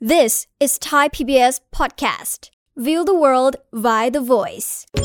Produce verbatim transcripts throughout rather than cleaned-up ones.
This is Thai พี บี เอส podcast. View the world via the voice.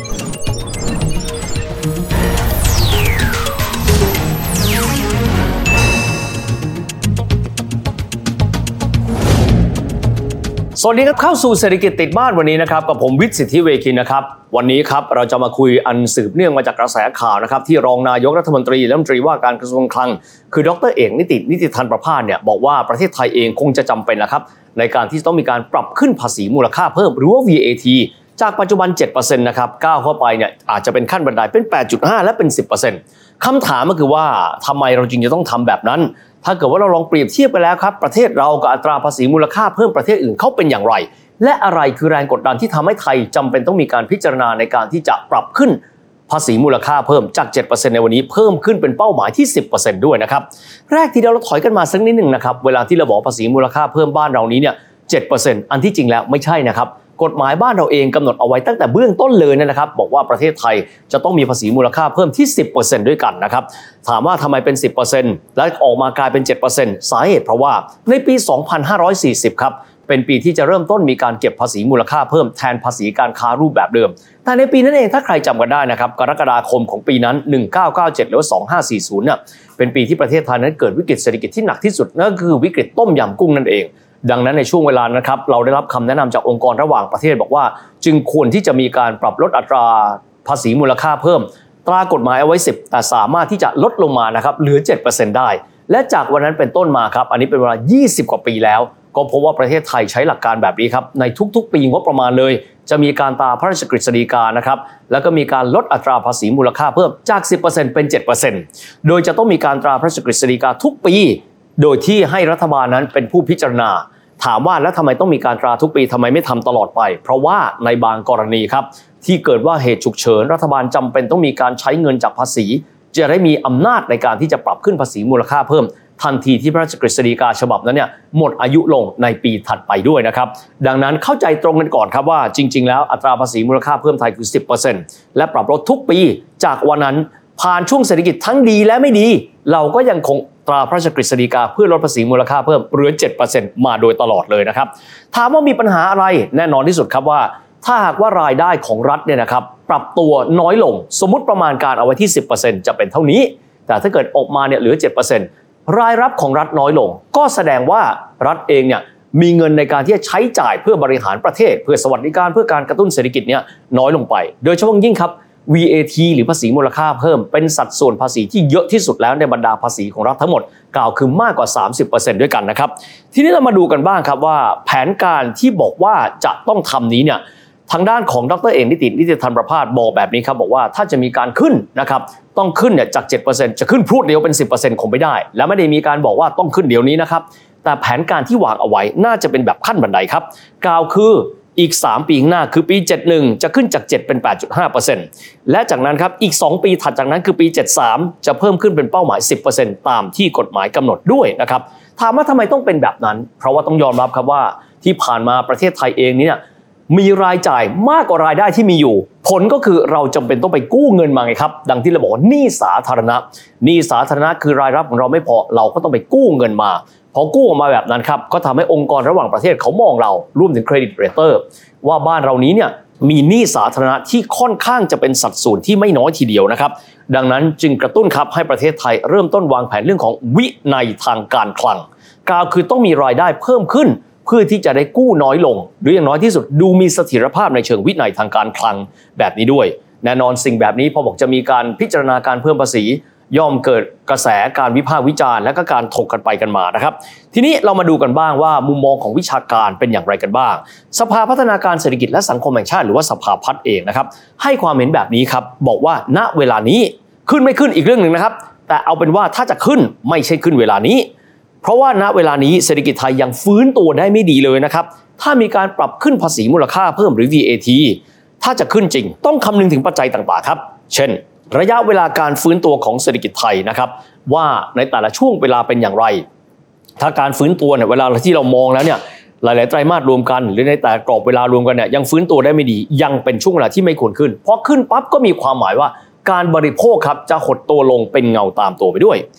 สวัสดีครับเข้าสู่เศรษฐกิจติดบ้านวันนี้นะครับกับผมวิทย์สิทธิเวคินนะครับวันนี้ครับเราจะมาคุยอันสืบเนื่องมาจากกระแสข่าวนะครับที่รองนายกรัฐมนตรีและรัฐมนตรีว่าการกระทรวงคลังคือดร.เอกนิตินิติธรประภาสเนี่ยบอกว่าประเทศไทยเองคงจะจำเป็นนะครับในการที่ต้องมีการปรับขึ้นภาษีมูลค่าเพิ่มหรือว่า วี เอ ที จากปัจจุบัน เจ็ดเปอร์เซ็นต์ นะครับก้าวเข้าไปเนี่ยอาจจะเป็นขั้นบันไดเป็น แปดจุดห้า และเป็น สิบเปอร์เซ็นต์ คำถามก็คือว่าทำไมเราจึงจะต้องทำแบบนั้นถ้าเกิดว่าเราลองเปรียบเทียบไปแล้วครับประเทศเรากับอัตราภาษีมูลค่าเพิ่มประเทศอื่นเขาเป็นอย่างไรและอะไรคือแรงกดดันที่ทำให้ไทยจำเป็นต้องมีการพิจารณาในการที่จะปรับขึ้นภาษีมูลค่าเพิ่มจาก เจ็ดเปอร์เซ็นต์ ในวันนี้เพิ่มขึ้นเป็นเป้าหมายที่ สิบเปอร์เซ็นต์ ด้วยนะครับแรกที่เราถอยกันมาสักนิดนึงนะครับเวลาที่เราบอกภาษีมูลค่าเพิ่มบ้านเรานี้เนี่ย เจ็ดเปอร์เซ็นต์ อันที่จริงแล้วไม่ใช่นะครับกฎหมายบ้านเราเองกำหนดเอาไว้ตั้งแต่เบื้องต้นเลยนะครับบอกว่าประเทศไทยจะต้องมีภาษีมูลค่าเพิ่มที่ สิบเปอร์เซ็นต์ ด้วยกันนะครับถามว่าทำไมเป็น สิบเปอร์เซ็นต์ และออกมากลายเป็น เจ็ดเปอร์เซ็นต์ สาเหตุเพราะว่าในปี สองพันห้าร้อยสี่สิบ ครับเป็นปีที่จะเริ่มต้นมีการเก็บภาษีมูลค่าเพิ่มแทนภาษีการค้ารูปแบบเดิมแต่ในปีนั้นเองถ้าใครจำกันได้นะครับกรกฎาคมของปีนั้นหนึ่งพันเก้าร้อยเก้าสิบเจ็ดหรือว่าสองพันห้าร้อยสี่สิบเนี่ยเป็นปีที่ประเทศไทยนั้นเกิดวิกฤตเศรษฐกิจที่หนักที่สุดนั่นก็คือวิกฤตต้มยำกุ้งนั่นเองดังนั้นในช่วงเวลานะครับเราได้รับคำแนะนำจากองค์กรระหว่างประเทศบอกว่าจึงควรที่จะมีการปรับลดอัตราภาษีมูลค่าเพิ่มตรากฎหมายเอาไว้สิบแต่สามารถที่จะลดลงมานะครับเหลือ เจ็ดเปอร์เซ็นต์ ได้และจากวันนั้นเป็นต้นมาครับอันนี้เป็นเวลายี่สิบกว่าปีแล้วก็พบว่าประเทศไทยใช้หลักการแบบนี้ครับในทุกๆปีงบประมาณเลยจะมีการตราพระราชกฤษฎีกานะครับแล้วก็มีการลดอัตราภาษีมูลค่าเพิ่มจาก สิบเปอร์เซ็นต์ เป็น เจ็ดเปอร์เซ็นต์ โดยจะต้องมีการตราพระราชกฤษฎีกาทุกปีโดยที่ให้รัฐบาลนั้นเป็นผู้พิจารณาถามว่าแล้วทำไมต้องมีการตราทุกปีทำไมไม่ทำตลอดไปเพราะว่าในบางกรณีครับที่เกิดว่าเหตุฉุกเฉินรัฐบาลจำเป็นต้องมีการใช้เงินจากภาษีจะได้มีอำนาจในการที่จะปรับขึ้นภาษีมูลค่าเพิ่มทันทีที่พระราชกฤษฎีกาฉบับนั้นเนี่ยหมดอายุลงในปีถัดไปด้วยนะครับดังนั้นเข้าใจตรงกันก่อนครับว่าจริงๆแล้วอัตราภาษีมูลค่าเพิ่มไทยคือ สิบเปอร์เซ็นต์ และปรับลดทุกปีจากวันนั้นผ่านช่วงเศรษฐกิจทั้งดีและไม่ดีเราก็ยังคงตราพระราชกฤษฎีกาเพื่อลดภาษีมูลค่าเพิ่มเหลือ เจ็ดเปอร์เซ็นต์ มาโดยตลอดเลยนะครับถามว่ามีปัญหาอะไรแน่นอนที่สุดครับว่าถ้าหากว่ารายได้ของรัฐเนี่ยนะครับปรับตัวน้อยลงสมมุติประมาณการเอาไว้ที่ สิบเปอร์เซ็นต์ จะเป็นเท่านี้แต่ถ้าเกิดออกมาเนี่ยเหลือ เจ็ดเปอร์เซ็นต์รายรับของรัฐน้อยลงก็แสดงว่ารัฐเองเนี่ยมีเงินในการที่จะใช้จ่ายเพื่อบริหารประเทศเพื่อสวัสดิการเพื่อการกระตุ้นเศรษฐกิจเนี่ยน้อยลงไปโดยเฉพาะยิ่งครับ วี เอ ที หรือภาษีมูลค่าเพิ่มเป็นสัดส่วนภาษีที่เยอะที่สุดแล้วในบรรดาภาษีของรัฐทั้งหมดกล่าวคือมากกว่า สามสิบเปอร์เซ็นต์ ด้วยกันนะครับทีนี้เรามาดูกันบ้างครับว่าแผนการที่บอกว่าจะต้องทำนี้เนี่ยทางด้านของดร.เอกนิตินิติธรประภาสบอกแบบนี้ครับบอกว่าถ้าจะมีการขึ้นนะครับต้องขึ้นเนี่ยจาก เจ็ดเปอร์เซ็นต์ จะขึ้นพรวดเดียวเป็น สิบเปอร์เซ็นต์ คงไม่ได้และไม่ได้มีการบอกว่าต้องขึ้นเดี๋ยวนี้นะครับแต่แผนการที่วางเอาไว้น่าจะเป็นแบบขั้นบันไดครับกล่าวคืออีกสามปีข้างหน้าคือปีเจ็ดสิบเอ็ดจะขึ้นจากเจ็ดเป็น แปดจุดห้าเปอร์เซ็นต์ และจากนั้นครับอีกสองปีถัดจากนั้นคือปีเจ็ดสิบสามจะเพิ่มขึ้นเป็นเป้าหมาย สิบเปอร์เซ็นต์ ตามที่กฎหมายกำหนดด้วยนะครับถามว่าทำไมต้องเป็นแบบนั้นเพราะว่าต้องยอมรับครับว่าที่ผ่านมาประเทศไทยเองเนี่ยมีรายจ่ายมากกว่ารายได้ที่มีอยู่ผลก็คือเราจำเป็นต้องไปกู้เงินมาไงครับดังที่เราบอกว่าหนี้สาธารณะหนี้สาธารณะคือรายรับของเราไม่พอเราก็ต้องไปกู้เงินมาพอกู้ออกมาแบบนั้นครับก็ทำให้องค์กรระหว่างประเทศเขามองเรารวมถึงเครดิตเรเตอร์ว่าบ้านเรานี้เนี่ยมีหนี้สาธารณะที่ค่อนข้างจะเป็นสัดส่วนที่ไม่น้อยทีเดียวนะครับดังนั้นจึงกระตุ้นครับให้ประเทศไทยเริ่มต้นวางแผนเรื่องของวินัยทางการคลังกล่าวคือต้องมีรายได้เพิ่มขึ้นเพื่อที่จะได้กู้น้อยลงหรืออย่างน้อยที่สุดดูมีเสถียรภาพในเชิงวินัยทางการคลังแบบนี้ด้วยแน่นอนสิ่งแบบนี้พอบอกจะมีการพิจารณาการเพิ่มภาษีย่อมเกิดกระแสการวิพากษ์วิจารณ์และก็การถกกันไปกันมานะครับทีนี้เรามาดูกันบ้างว่ามุมมองของวิชาการเป็นอย่างไรกันบ้างสภาพัฒนาการเศรษฐกิจและสังคมแห่งชาติหรือว่าสภาพัฒน์เองนะครับให้ความเห็นแบบนี้ครับบอกว่าณเวลานี้ขึ้นไม่ขึ้นอีกเรื่องนึงนะครับแต่เอาเป็นว่าถ้าจะขึ้นไม่ใช่ขึ้นเวลานี้เพราะว่าณเวลานี้เศรษฐกิจไทยยังฟื้นตัวได้ไม่ดีเลยนะครับถ้ามีการปรับขึ้นภาษีมูลค่าเพิ่มหรือ วี เอ ที ถ้าจะขึ้นจริงต้องคำนึงถึงปัจจัยต่างๆครับเช่นระยะเวลาการฟื้นตัวของเศรษฐกิจไทยนะครับว่าในแต่ละช่วงเวลาเป็นอย่างไรถ้าการฟื้นตัวเนี่ยเวลาที่เรามองแล้วเนี่ยหลายๆไตรมาสรวมกันหรือในแต่กรอบเวลารวมกันเนี่ยยังฟื้นตัวได้ไม่ดียังเป็นช่วงเวลาที่ไม่ควรขึ้นเพราะขึ้นปั๊บก็มีความหมายว่าการบริโภคครับจะหดตัวลงเป็นเงาตามตัวไปด้วย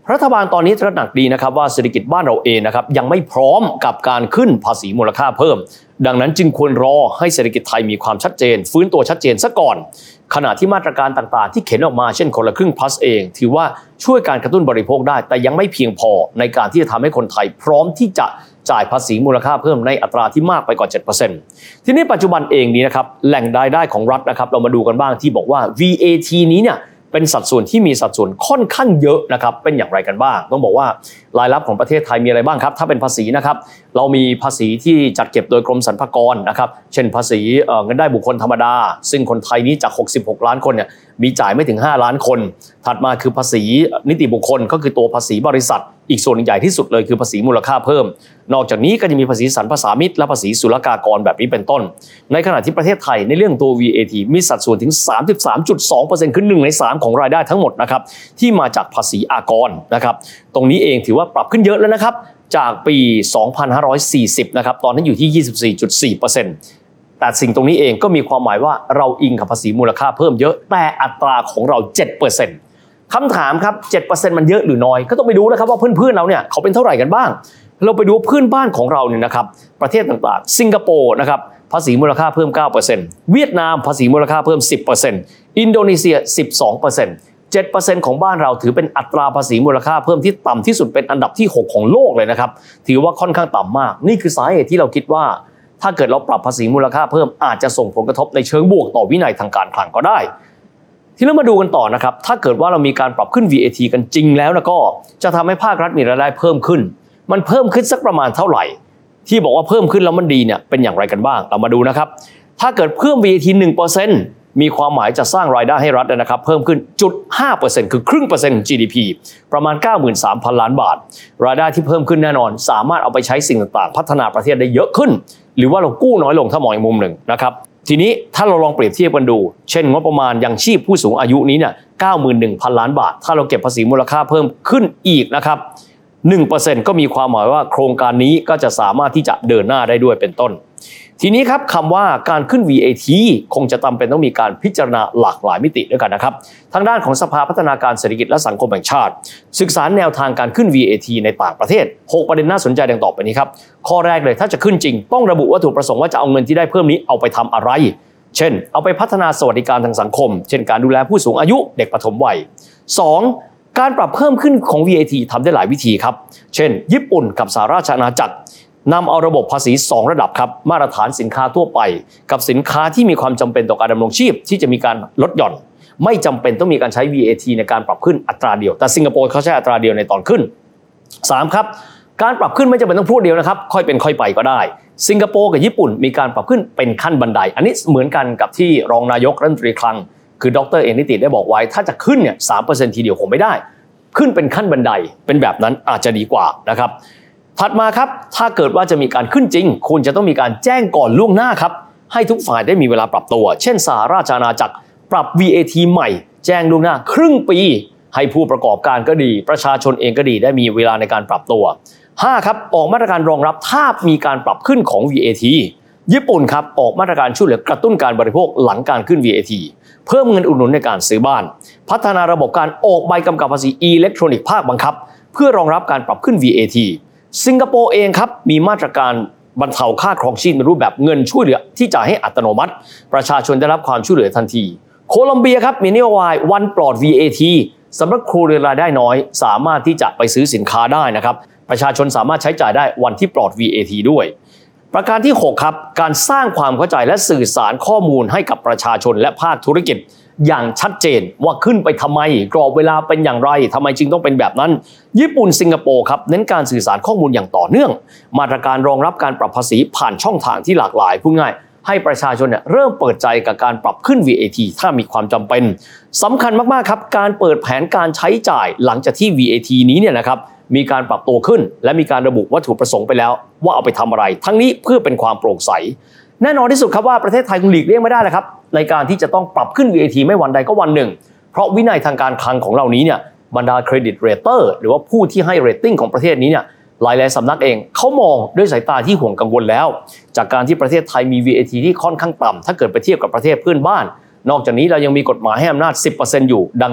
รัฐบาลตอนนี้ตระหนักดีนะครับว่าเศรษฐกิจบ้านเราเองนะครับยังไม่พร้อมกับการขึ้นภาษีมูลค่าเพิ่มดังนั้นจึงควรรอให้เศรษฐกิจไทยมีความชัดเจนฟื้นตัวชัดเจนซะก่อนขณะที่มาตรการต่างๆที่เข็นออกมาเช่นคนละครึ่ง plus เองถือว่าช่วยการกระตุ้นบริโภคได้แต่ยังไม่เพียงพอในการที่จะทำให้คนไทยพร้อมที่จะจ่ายภาษีมูลค่าเพิ่มในอัตราที่มากไปกว่า เจ็ดเปอร์เซ็นต์ ทีนี้ปัจจุบันเองนี้นะครับแหล่งรายได้ของรัฐนะครับเรามาดูกันบ้างที่บอกว่า วี เอ ที นี้เนี่ยเป็นสัดส่วนที่มีสัดส่วนค่อนข้างเยอะนะครับเป็นอย่างไรกันบ้างต้องบอกว่ารายรับของประเทศไทยมีอะไรบ้างครับถ้าเป็นภาษีนะครับเรามีภาษีที่จัดเก็บโดยกรมสรรพากรนะครับเช่นภาษีเงินได้บุคคลธรรมดาซึ่งคนไทยนี้จากหกสิบหกล้านคนเนี่ยมีจ่ายไม่ถึงห้าล้านคนถัดมาคือภาษีนิติบุคคลก็คือตัวภาษีบริษัทอีกส่วนใหญ่ที่สุดเลยคือภาษีมูลค่าเพิ่มนอกจากนี้ก็จะมีภาษีสรรพสามิตและภาษีศุลกากรแบบนี้เป็นต้นในขณะที่ประเทศไทยในเรื่องตัว วี เอ ที มีสัดส่วนถึง สามสิบสามจุดสองเปอร์เซ็นต์ คือหนึ่งในสามของรายได้ทั้งหมดนะครับที่มาจากภาษีอากรนะครับตรงนี้เองถือว่าปรับขึ้นเยอะแล้วนะครับจากปีสองพันห้าร้อยสี่สิบนะครับตอนนั้นอยู่ที่ ยี่สิบสี่จุดสี่เปอร์เซ็นต์ แต่สิ่งตรงนี้เองก็มีความหมายว่าเราอิงกับภาษีมูลค่าเพิ่มเยอะแต่อัตราของเรา เจ็ดเปอร์เซ็นต์ คำถามครับ เจ็ดเปอร์เซ็นต์ มันเยอะหรือน้อยก็ต้องไปดูนะครับว่าเพื่อนๆเราเนี่ยเขาเป็นเท่าไหร่กันบ้างเราไปดูเพื่อนบ้านของเราเนี่ยนะครับประเทศต่างๆสิงคโปร์นะครับภาษีมูลค่าเพิ่ม เก้าเปอร์เซ็นต์ เวียดนามภาษีมูลค่าเพิ่ม สิบเปอร์เซ็นต์ อินโดนีเซีย สิบสองเปอร์เซ็นต์ เจ็ดเปอร์เซ็นต์ ของบ้านเราถือเป็นอัตราภาษีมูลค่าเพิ่มที่ต่ำที่สุดเป็นอันดับที่หกของโลกเลยนะครับถือว่าค่อนข้างต่ำมากนี่คือสาเหตุที่เราคิดว่าถ้าเกิดเราปรับภาษีมูลค่าเพิ่มอาจจะส่งผลกระทบในเชิงบวกต่อวินัยทางการคลังก็ได้ทีนี้มาดูกันต่อนะครับถ้าเกิดว่าเรามีการปรับขึ้น วี เอ ที กันจริงแล้วนะก็จะทำให้ภาครัฐมีรายได้เพิ่มขึ้นมันเพิ่มขึ้นสักประมาณเท่าไหร่ที่บอกว่าเพิ่มขึ้นแล้วมันดีเนี่ยเป็นอย่างไรกันบ้างเรามาดูนะครับถ้าเกิดเพิ่ม วี เอ ที หนึ่งเปอร์เซ็นต์ มีความหมายจะสร้างรายได้ให้รัฐนะครับเพิ่มขึ้น จุดห้าเปอร์เซ็นต์ คือครึ่งเปอร์เซ็นต์ของ จี ดี พี ประมาณ เก้าหมื่นสามพัน ล้านบาทรายได้ที่เพิ่มขึ้นแน่นอนสามารถเอาไปใช้สิ่งต่างๆพัฒนาประเทศได้เยอะขึ้นหรือว่าเรากู้น้อยลงถ้ามองอีกมุมหนึ่งนะครับทีนี้ถ้าเราลองเปรียบเทียบกันดูเช่นงบประมาณยังชีพผู้สูงอายุนี้เนี่ย เก้าหมื่นหนึ่งพัน ล้านบาทถ้าเราเก็บภาษีมูลค่าเพิ่มขึ้นอีกนะครับ หนึ่งเปอร์เซ็นต์ ก็มีความหมายว่าโครงการนี้ก็จะสามารถที่จะเดินหน้าได้ด้วยเป็นต้นทีนี้ครับคำว่าการขึ้น วี เอ ที คงจะจำเป็นต้องมีการพิจารณาหลากหลายมิติด้วยกันนะครับทางด้านของสภาพัฒนาการเศรษฐกิจและสังคมแห่งชาติศึกษาแนวทางการขึ้น วี เอ ที ในต่างประเทศหกประเด็นน่าสนใจดังต่อไปนี้ครับข้อแรกเลยถ้าจะขึ้นจริงต้องระบุวัตถุประสงค์ว่าจะเอาเงินที่ได้เพิ่มนี้เอาไปทำอะไรเช่นเอาไปพัฒนาสวัสดิการทางสังคมเช่นการดูแลผู้สูงอายุเด็กปฐมวัยสองการปรับเพิ่มขึ้นของ วี เอ ที ทำได้หลายวิธีครับเช่นญี่ปุ่นกับสหราชอาณาจักรนำเอาระบบภาษีสองระดับครับมาตรฐานสินค้าทั่วไปกับสินค้าที่มีความจำเป็นต่อการดำรงชีพที่จะมีการลดหย่อนไม่จำเป็นต้องมีการใช้ วี เอ ที ในการปรับขึ้นอัตราเดียวแต่สิงคโปร์เขาใช้อัตราเดียวในตอนขึ้นสามครับการปรับขึ้นไม่จำเป็นต้องพูดเดียวนะครับค่อยเป็นค่อยไปก็ได้สิงคโปร์กับญี่ปุ่นมีการปรับขึ้นเป็นขั้นบันไดอันนี้เหมือนกันกับที่รองนายกรัฐมนตรีคลังคือดร.เอนิติได้บอกไว้ถ้าจะขึ้นเนี่ย สามเปอร์เซ็นต์ ทีเดียวคงไม่ได้ขึ้นเป็นขั้นบันไดเป็นแบบนั้นอาจจะดีกว่านะครับถัดมาครับถ้าเกิดว่าจะมีการขึ้นจริงคุณจะต้องมีการแจ้งก่อนล่วงหน้าครับให้ทุกฝ่ายได้มีเวลาปรับตัวเช่นสหราชอาณาจักรปรับ วี เอ ที ใหม่แจ้งล่วงหน้าครึ่งปีให้ผู้ประกอบการก็ดีประชาชนเองก็ดีได้มีเวลาในการปรับตัวห้าครับออกมาตรการรองรับถ้ามีการปรับขึ้นของ วี เอ ที ญี่ปุ่นครับออกมาตรการช่วยเหลือกระตุ้นการบริโภคหลังการขึ้น วี เอ ที เพิ่มเงินอุดหนุนในการซื้อบ้านพัฒนาระบบการออกใบกำกับภาษีอิเล็กทรอนิกส์ภาคบังคับเพื่อรองรับการปรับขึ้น วี เอ ที สิงคโปร์เองครับมีมาตรการบรรเทาค่าครองชีพในรูปแบบเงินช่วยเหลือที่จ่ายให้อัตโนมัติประชาชนได้รับความช่วยเหลือทันทีโคลอมเบียครับมีนโยบายวันปลอด วี เอ ที สำหรับครัวเรือนรายได้น้อยสามารถที่จะไปซื้อสินค้าได้นะครับประชาชนสามารถใช้จ่ายได้วันที่ปลอด วี เอ ที ด้วยประการที่หกครับการสร้างความเข้าใจและสื่อสารข้อมูลให้กับประชาชนและภาคธุรกิจอย่างชัดเจนว่าขึ้นไปทำไมกรอบเวลาเป็นอย่างไรทำไมจึงต้องเป็นแบบนั้นญี่ปุ่นสิงคโปร์ครับเน้นการสื่อสารข้อมูลอย่างต่อเนื่องมาตรการรองรับการปรับภาษีผ่านช่องทางที่หลากหลายพูดง่ายให้ประชาชนเนี่ยเริ่มเปิดใจกับการปรับขึ้น วี เอ ที ถ้ามีความจำเป็นสำคัญมากๆครับการเปิดแผนการใช้จ่ายหลังจากที่ วี เอ ที นี้เนี่ยนะครับมีการปรับตัวขึ้นและมีการระบุวัตถุประสงค์ไปแล้วว่าเอาไปทำอะไรทั้งนี้เพื่อเป็นความโปร่งใสแน่นอนที่สุดครับว่าประเทศไทยคงหลีกเลี่ยงไม่ได้นะครับในการที่จะต้องปรับขึ้น วี เอ ที ไม่วันใดก็วันหนึ่งเพราะวินัยทางการคลังของเรานี้เนี่ยบรรดาเครดิตเรเตอร์หรือว่าผู้ที่ให้เรตติ้งของประเทศนี้เนี่ยหลายๆสำนักเองเขามองด้วยสายตาที่ห่วงกังวลแล้วจากการที่ประเทศไทยมี วี เอ ที ที่ค่อนข้างต่ำถ้าเกิดไปเทียบกับประเทศเพื่อนบ้านนอกจากนี้เรายังมีกฎหมายให้อำนาจ สิบเปอร์เซ็นต์ อยู่ดังนั้น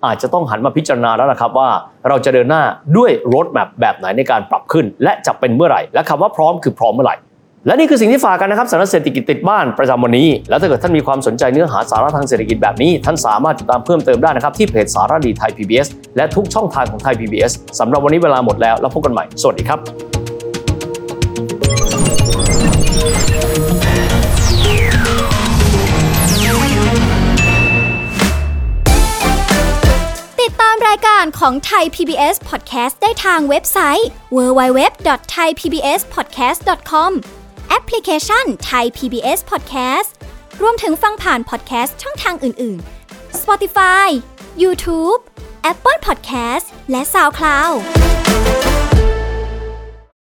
อาจจะต้องหันมาพิจารณาแล้วนะครับว่าเราจะเดินหน้าด้วย road map แบบไหนในการปรับขึ้นและจะเป็นเมื่อไหร่และคำว่าพร้อมคือพร้อมเมื่อไหร่และนี่คือสิ่งที่ฝากกันนะครับสาระเศรษฐกิจติดบ้านประจำวันนี้แล้วถ้าเกิดท่านมีความสนใจเนื้อหาสาระทางเศรษฐกิจแบบนี้ท่านสามารถติดตามเพิ่มเติมได้นะครับที่เพจสารดีไทย พี บี เอส และทุกช่องทางของไทย พี บี เอส สำหรับวันนี้เวลาหมดแล้วแล้วพบกันใหม่สวัสดีครับติดตามรายการของไทย พี บี เอส Podcast ได้ทางเว็บไซต์ ดับเบิลยู ดับเบิลยู ดับเบิลยู ดอท ไทย พี บี เอส พอดแคสต์ ดอท คอม แอปพลิเคชัน Thai พี บี เอส Podcast รวมถึงฟังผ่าน podcast ช่องทางอื่นๆ Spotify YouTube Apple Podcast และ SoundCloud